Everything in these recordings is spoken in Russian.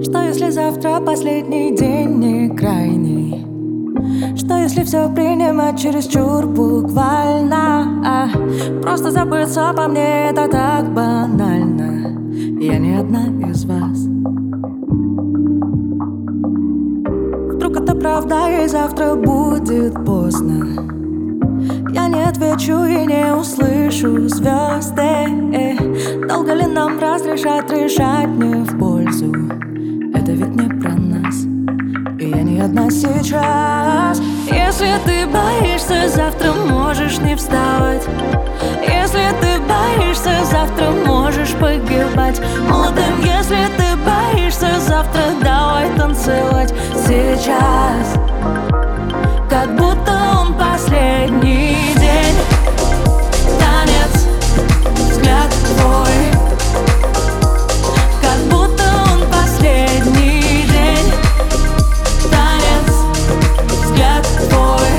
Что если завтра последний день не крайний? Что если все принимать чересчур буквально? Просто забыться по мне это так банально. Я не одна из вас. Вдруг это правда и завтра будет поздно. Я не отвечу и не услышу звезды. Долго ли нам разрешать решать не в пользу? Это ведь не про нас, и я не одна сейчас. Если ты боишься, завтра можешь не вставать. Если ты боишься, завтра можешь погибать молодым. Если ты боишься, завтра давай танцевать сейчас, как будто он последний день. Танец, взгляд твой, как будто он последний день. Танец, взгляд твой.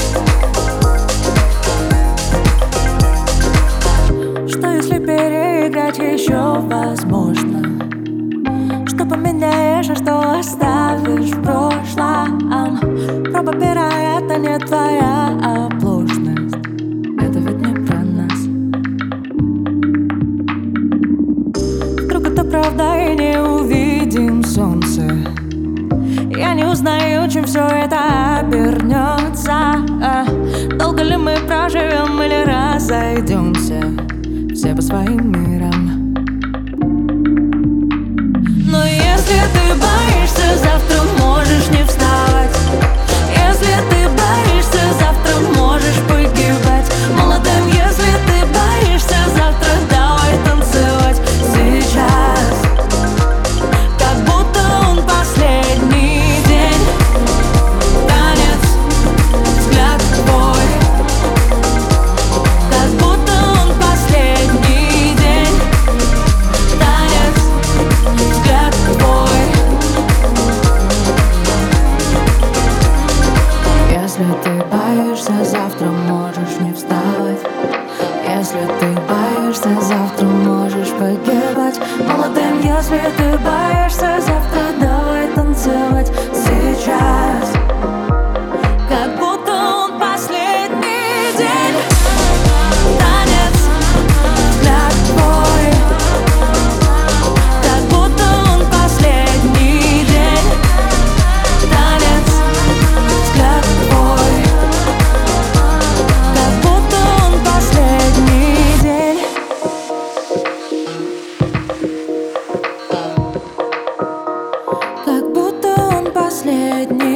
Что если переиграть еще возможно? Что поменяешь, а что оставишь в прошлом? Проба пера — это не твоя оплошность. Это ведь не про нас. Вдруг это правда и не увидим солнце. Я не узнаю, чем все это обернется. Долго ли мы проживем или разойдемся все по своим мирам? Но если ты боишься, завтра можешь не вставать. Если ты боишься, завтра можешь погибать молодым. Если ты боишься, завтра давай танцевать сейчас, как будто он последний день. Танец, взгляд твой, как будто он последний день. Танец, взгляд твой. Если ты боишься, завтра можешь не вставать. Если ты боишься, завтра можешь погибать молодым. Если ты боишься, завтра давай танцевать сейчас, как будто он последний день. Танец, взгляд твой, как будто он последний день. Танец, взгляд твой, как будто он последний день. Как будто он последний.